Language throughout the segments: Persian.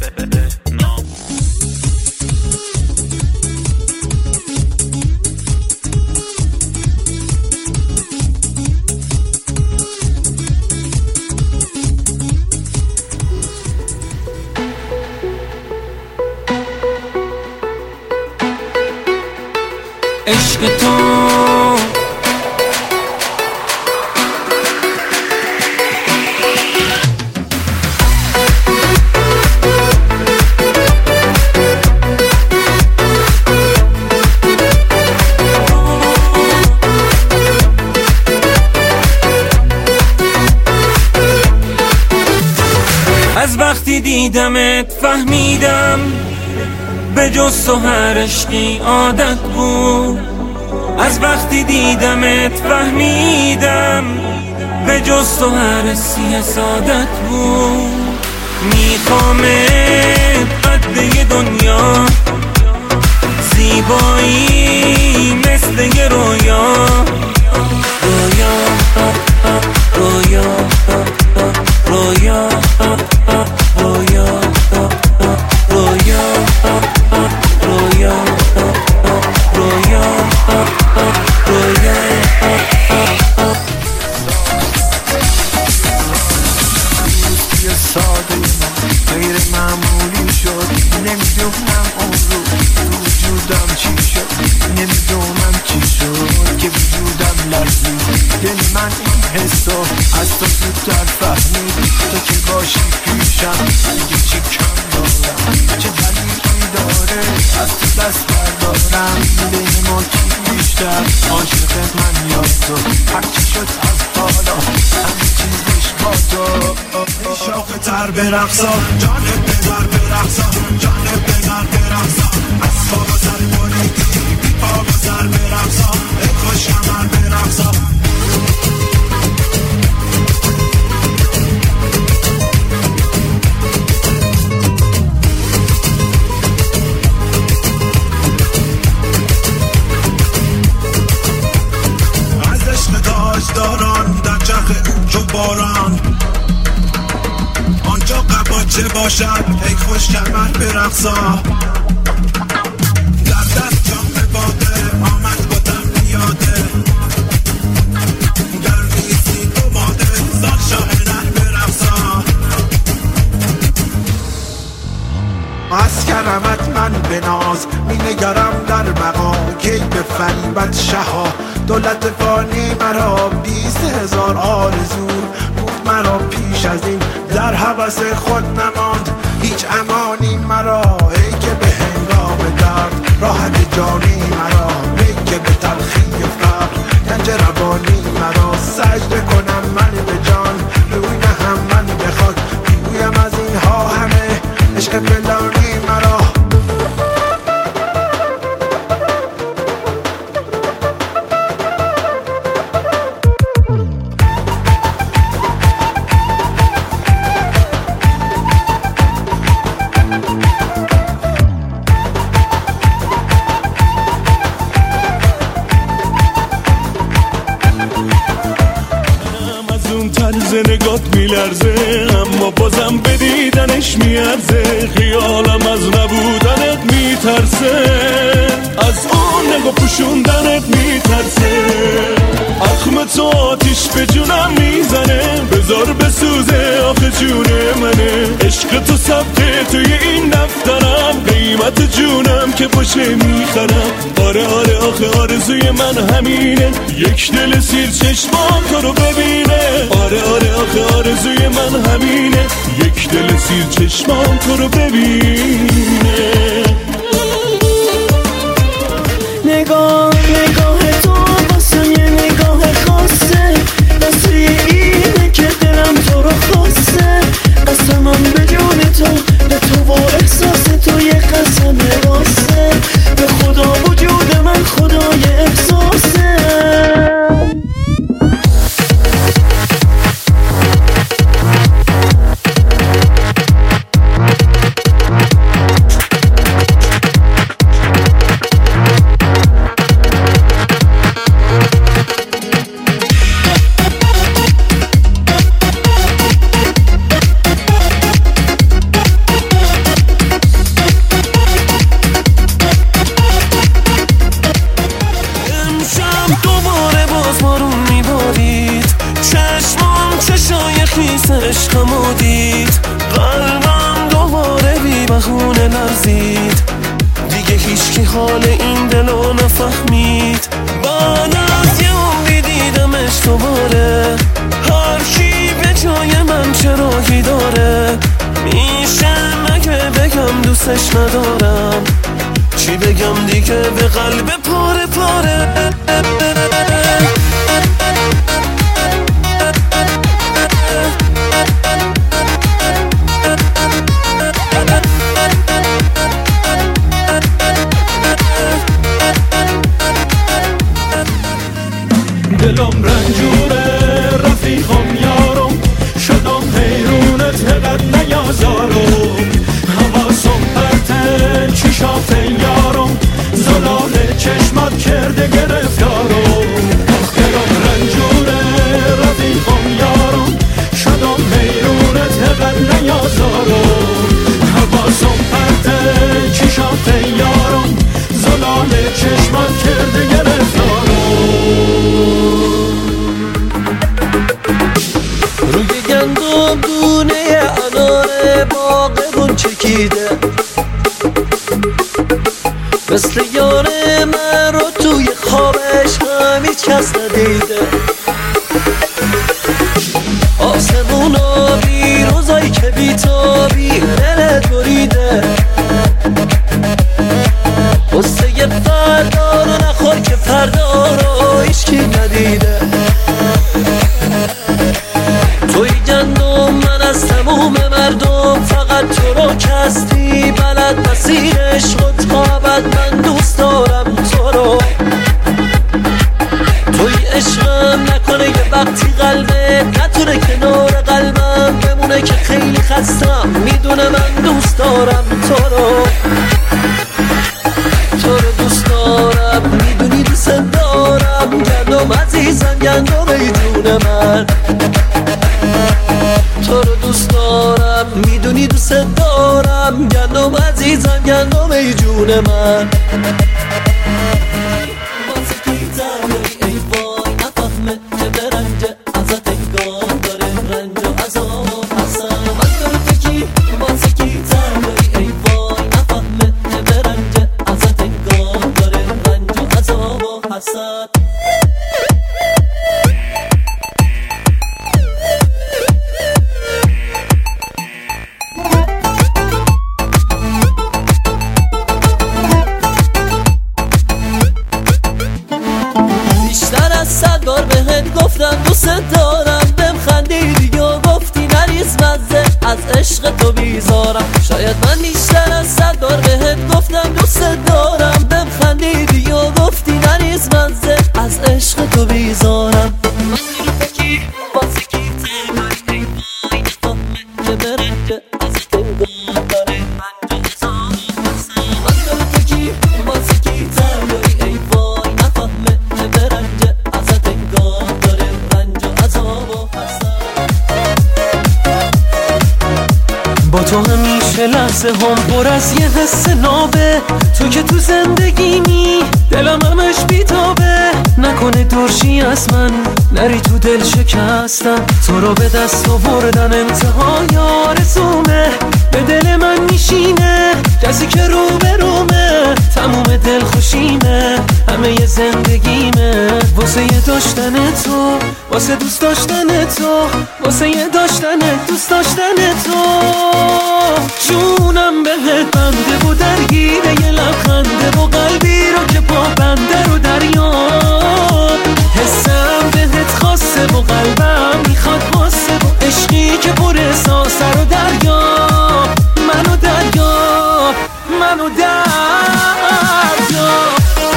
عشق تو از وقتی دیدمت فهمیدم به جز تو هر عشقی عادت بود. از وقتی دیدمت فهمیدم به جز تو هر حسی سعادت بود. میخوامت قد یه دنیا، زیبایی مثل یه رویا، رویا رویا رویا رویا رویا رویا رویا رویا. یه ساده من غیر معمولی شد، نمیدونم اون رو وجودم چی شد، نمیدونم چی شد که وجودم لرزید. دل من این حسو از تو زودتر فهمید، تو که باشی پیشم دیگه چی کم دارم، چه دلیلی داره از تو دست بردارم. بین ما کی بیشتر عاشق من یا تو، هرچی شد از حالا همه چیزش با تو. شوق تر برقصا جانب بذار برقصا، جانب بذار برقصا، از بابا سر بریدی بی بابا سر برقصا، ای خوش کمر برقصا. از عشق تاجداران در چرخ چو باران، آنجا قباچه باشد ای خوش کمر برقصا. در دست جام باده آمد با دم نیاده، در ریسی تو ماده سال شاهنر برقصا. از کرمت من به ناز می نگرم در مقام، کی به فریبت شها دولت فانی مرا 20,000 آرزو بود مرا پیش از این، در هوس خود نماند هیچ امانی مرا. ای که به هنگام درد راحت جانی مرا، ای که به تلخی فقر گنج روانی مرا. سجده کنم من به جان روی نهم من به خاک، بگویم از اینها همه عشق فلانی مرا. طرز نگات میلرزه اما بازم به دیدنش میارزه، خیالم از نبودنت میترسه، از اون نگاه پوشوندنت میترسه. اخم تو آتیش به جونم میزنه، بذار بسوزه آخه جون منه. عشق تو ثبته توی این دفترم، قیمت جونم که باشه میخرم. آره آره آخه آرزوی من همینه، یک دل سیر چشمام تو رو ببینه. آره آره آخه آرزوی من همینه، یک دل سیر چشمام تو رو ببینه. نگاه تو واسه یه نگاه خاصه، دستی اینه که دلم تو رو خواسته. قسمم به جون تو، به تو و احساس تو یه قسم راسته، به خدا وجود من خدای احساسه. میریزید، دیگه هیچکی حال این دلو نفهمید. بعد از یه عمری دیدمش دوباره، هر کی به جای من چه راهی داره؟ میشه مگه بگم دوستش ندارم؟ چی بگم دیگه به قلب پاره پاره؟ دلم رنجوره رفیقم یارم، شدم حیرونت هقد نیازارم. حواسم پرته چشات یارم، زلال چشمت کرده گرفتارم. دلم رنجوره رفیقم یارم، شدم حیرونت هقد نیازارم. حواسم پرته چشات یارم، زلال چشمت کرده گرفتارم. روی گندم دونه انار باغمون چکیده، مثل یار من رو توی خوابش هم هیچ کس ندیده. آسمون آبی روزایی که بیتابی دلت بریده، قصه فردا رو نخور که فردا رو هیچکی ندیده. توی گندم من از تموم مردم، فقط تو رو کستی بلد مسیر عشق و تابت. من دوست دارم تو رو، توی عشقم نکنه یه وقتی قلبت نتونه کنار قلبم بمونه که خیلی خستم. میدونه من دوست دارم تو رو، تو رو دوست دارم، میدونی دوست دارم. گندم عزیزم گندم ای جون من، تو رو دوست دارم، میدونی دوست دارم. گندم عزیزم گندم ای جون من. واسه کی زنی ای وای نفهمه که برنجه ازت انگار داره رنج و عذاب و حسن. من داره کی واسه کی زنی ای وای نفهمه که برنجه ازت انگار داره رنج و عذاب و حسن. گفتم دوست دارم، بهم خندیدی و گفتی نریز مزه، از عشق تو بیزارم. شاید من بیشتر از 100 بار بهت گفتم دوست دارم، بهم خندیدی و گفتی نریز مزه، از عشق تو بیزارم. من کی واسه کی تنهایی ای وای نفهمه که برنجه ازت انگار داره رنج و عذاب و حسن. من کی واسه کی تنهایی ای وای نفهمه که برنجه ازت انگار داره رنج و عذاب و حسن. با تو همیشه لحظه هم پر از یه حس نابه، تو که تو زندگیمی دلم همش بیتابه. نکنه دورشی از من نری تو دل شکستم، تو رو به دست آوردن انتهای آرزومه. به دل من میشینه کسی که رو به رومه، تموم دل خوشیمه همه ی زندگیمه. واسه یه داشتن تو، واسه دوست داشتن تو، واسه یه داشتن دوست داشتن تو. جونم بهت بنده و درگیره یه لبخنده و قلبی رو که پا بنده رو دریاب. حسم بهت خاصه و قلبم میخواد واسه و عشقی که پر احساسه رو دریاب. منو دریاب، منو دریاب.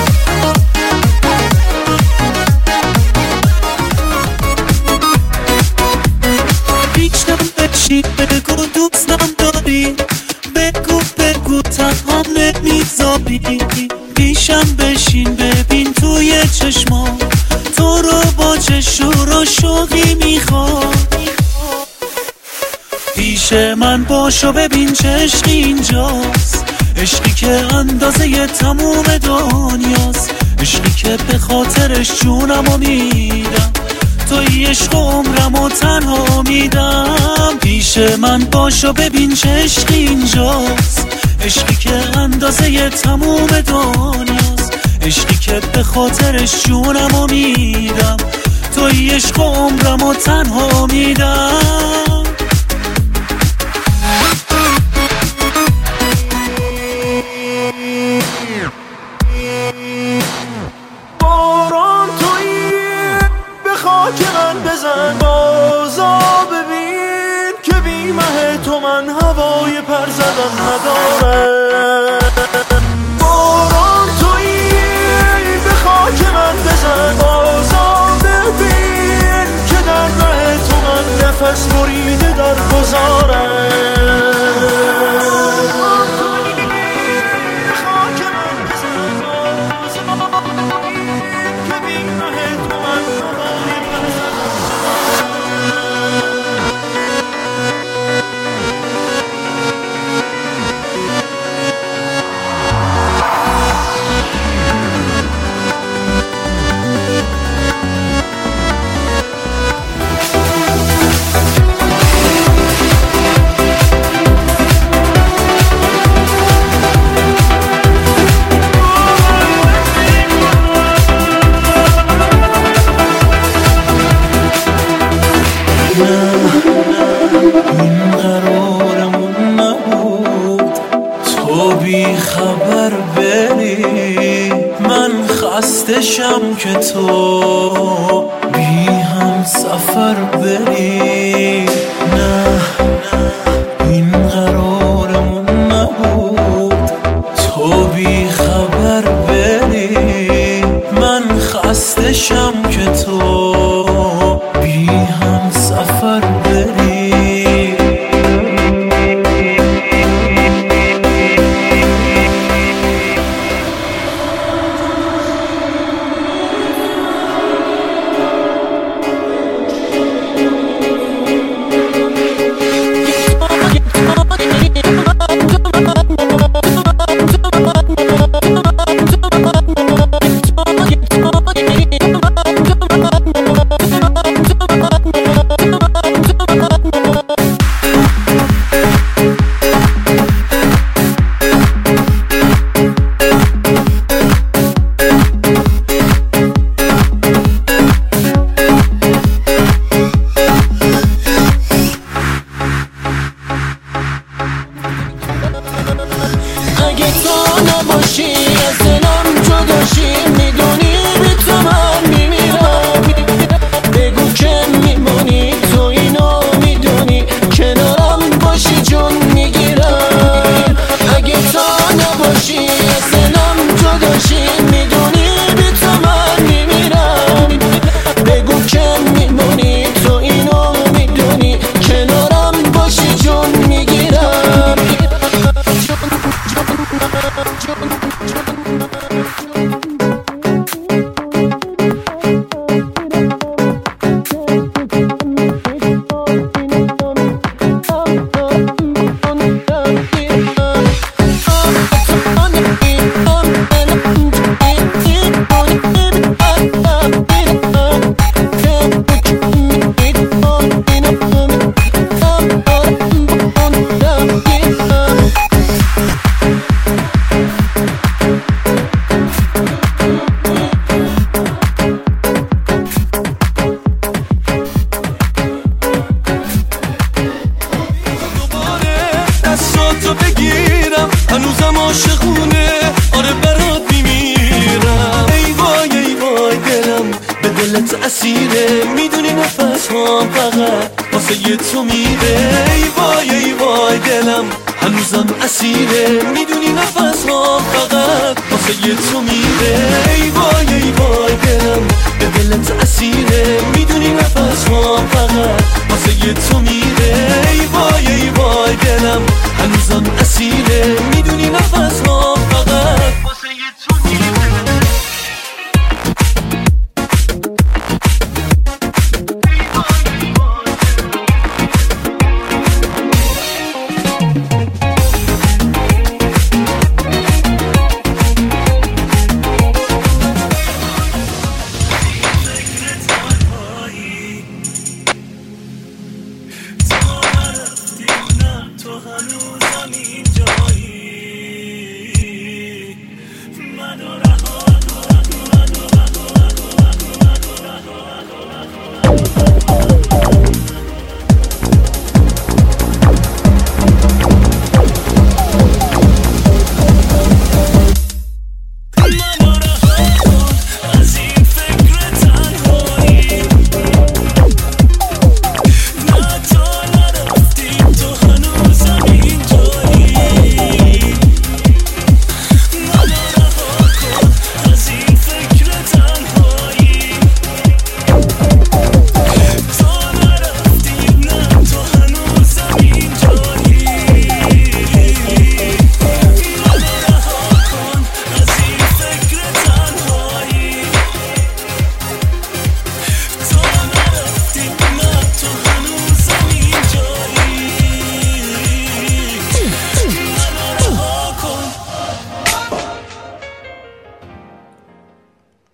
بیشتم بشی بگو دوستم داری، بگو بگو تنها نمیذاری. پیشم بشین ببین توی چشما، تو رو با چشور و شوقی میخوام. پیش من باشو ببین چه عشقی اینجاست، عشقی که اندازه تموم دنیاست، عشقی که به خاطرش جونمو میدم، توی عشق عمرمو تنها میدم. پیش من باشو ببین چه عشقی اینجاست، عشقی که اندازه تموم دنیاست، عشقی که به خاطرش جونمو میدم، توی عشق و عمرمو تنها میدم. باران تویی به خاک من بزن، بازا ببین که بی مه تو من هوای پر زدن ندارم. باران تویی به خاک من بزن، بازا ببین که در ره تو من نفس بریده در گذارم. این قرارمون نبود تو بی خبر بری، من خستشم که تو بی هم سفر بری. نه این قرارمون نبود تو بی خبر بری، من خستشم که تو بی هم سفر بری. اگه تو نباشی از دلم جداشی، میدونی بی تو من میمیرم. بگو که میمونی تو اینو میدونی، کنارم باشی جون میگیرم. اگه تو نباشی از دلم جداشی، میدونی بی تو من میمیرم. بگو که میمونی تو اینو میدونی، کنارم باشی جون میگیرم. دستاتو بگیرم هنوزم عاشقونه، آره برات میمیرم. ای وای دلم به دلت اسیره، میدونی نفس هم فقط واسه تو میره. ای وای دلم هنوزم اسیره، میدونی نفس هم فقط واسه تو میره. ای وای دلم به دلت اسیره، میدونی نفس هم فقط واسه تو میره. ای وای دلم هنوزم اسیره، میدونی نفس هم فقط واسه تو میره. تو هنوزم اینجایی.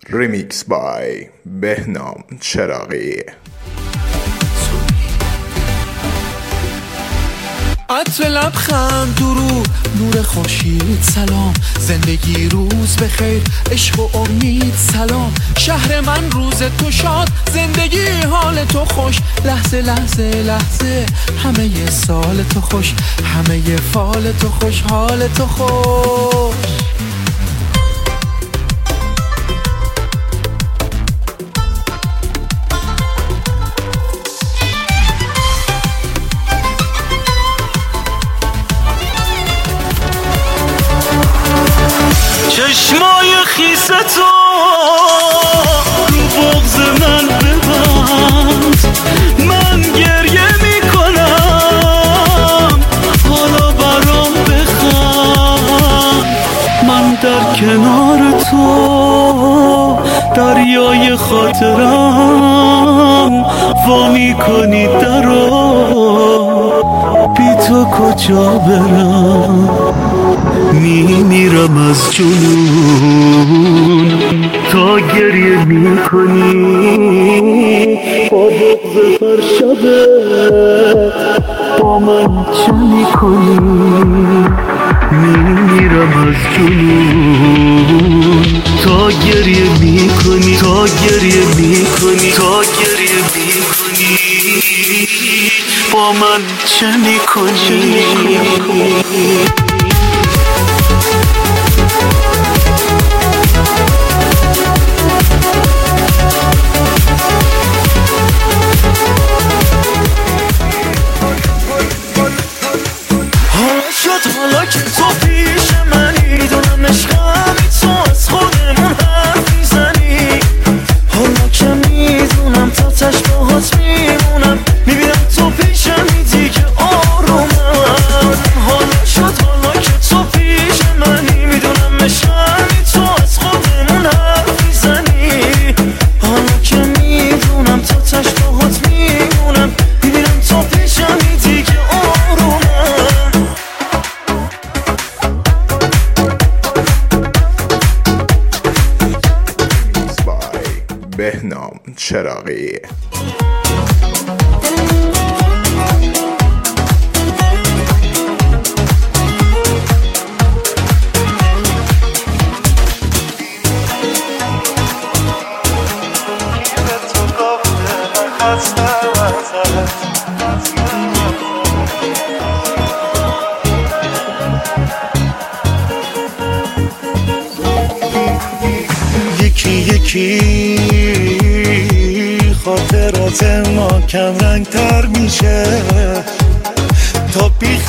ریمیکس بای بهنام چراغی. عطر لبخند درود نور خورشید سلام، زندگی روز بخیر عشق و امید سلام، شهر من روز تو شاد زندگی حال تو خوش، لحظه لحظه لحظه همه ی سال تو خوش، همه ی فال تو خوش، حال تو خوش. چشمای خیس تو رو بغض من ببند، من گریه میکنم حالا برام بخند، من در کنار تو دریای خاطرم وا میکنی درو، بی تو کجا برم، میمیرم از جنون تا گریه میکنی با بغض هر شبت با من چه میکنی، میمیرم از جنون تا گریه میکنی، تا گریه میکنی، تا گریه میکنی با من چه میکنی. حالا که تو پیش منی میدونم عشقمی تو از خودمون حرف میزنی، حالا که میدونم تا تش باهات میمونم، میبینم تو پیشم میدی که آرومم، حالا شد حالا که تو پیش منی میدونم عشقمی تو از خودمون حرف میزنی، حالا که میدونم تا تش باهات میمونم، میبینم تو پیشم میدی که آرومم. بهنام چراغی. یکی یکی خاطرات ما کم رنگ تر میشه تا بی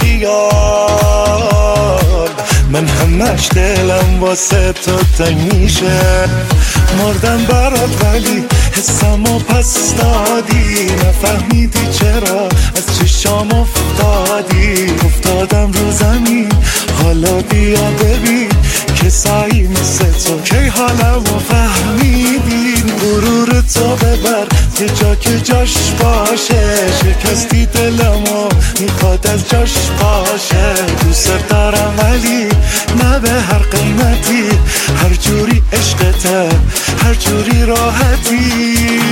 خیال، من همش دلم واسه تو تنگ میشه، مردم برات ولی حسمو پس دادی، نفهمیدی چرا از چشام افتادم رو زمین، حالا بیا ببین کسایی مثل تو کی حالمو فهمیدین، غرور تو ببر یه جا که جاش باشه، شکستی دلمو میخواد از جاش باشه، دوست دارم ولی نه به هر قیمتی، هر جوری عشقته هر جوری راحتی.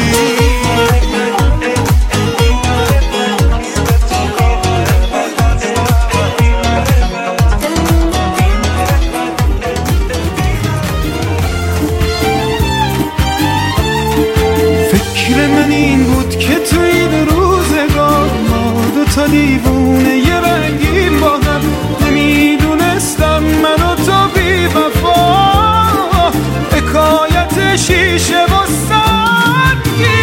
فکر من این بود که تو این روزگار ما دوتا دیوونه یه رنگیم با هم، نمیدونستم من و تو بی وفا حکایت شیشه و سنگین.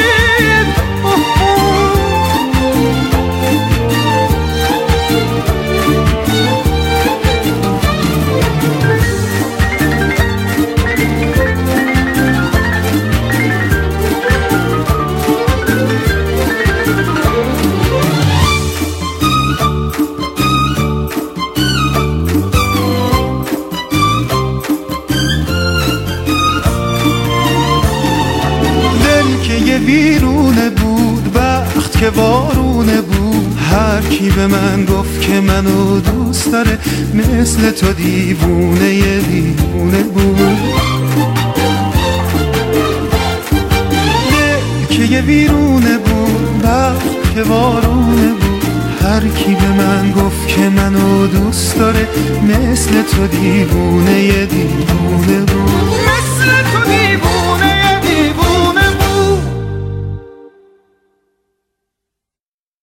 ویرونه بود وقت که وارونه بود، هر کی به من گفت که منو دوست داره مثل تو دیوونه بود. که ویرونه بود، برق که وارونه بود. هر کی به من گفت که منو دوست داره، مثل تو دیوونه یه دیوونه بود، مثل تو دیوونه.